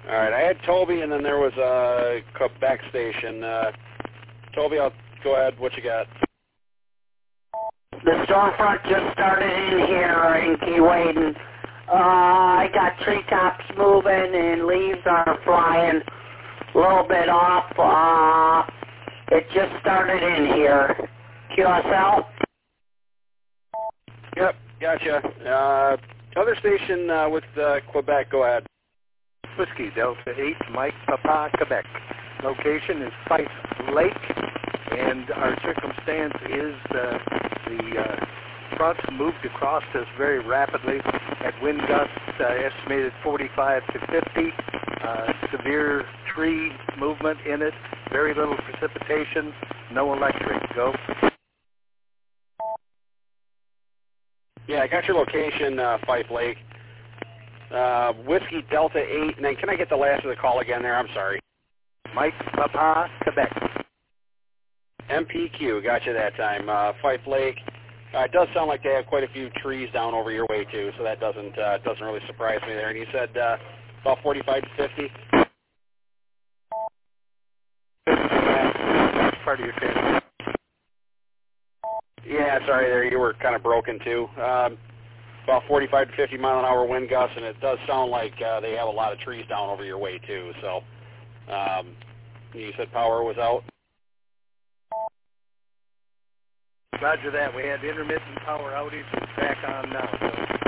All right, I had Toby, and then there was a Quebec station. Toby, I'll go ahead. What you got? The storefront just started in here in Keewaydin. I got treetops moving and leaves are flying a little bit off. It just started in here. QSL? Yep, gotcha. Other station with Quebec, go ahead. Whiskey Delta 8, Mike Papa, Quebec. Location is Fife Lake, and our circumstance is the fronts moved across us very rapidly at wind gusts estimated 45 to 50. Severe tree movement in it, very little precipitation, no electric. Go. Yeah, I got your location, Fife Lake. Whiskey Delta 8, and then can I get the last of the call again there? I'm sorry. Mike Papa, Quebec. MPQ, got you that time. Fife Lake. It does sound like they have quite a few trees down over your way too, so that doesn't really surprise me there. And you said about 45 to 50. That's part of your training. Yeah, sorry there, you were kind of broken too. About 45 to 50 mile an hour wind gusts, and it does sound like they have a lot of trees down over your way too. So you said power was out? Roger that. We had intermittent power outage. It's back on now. So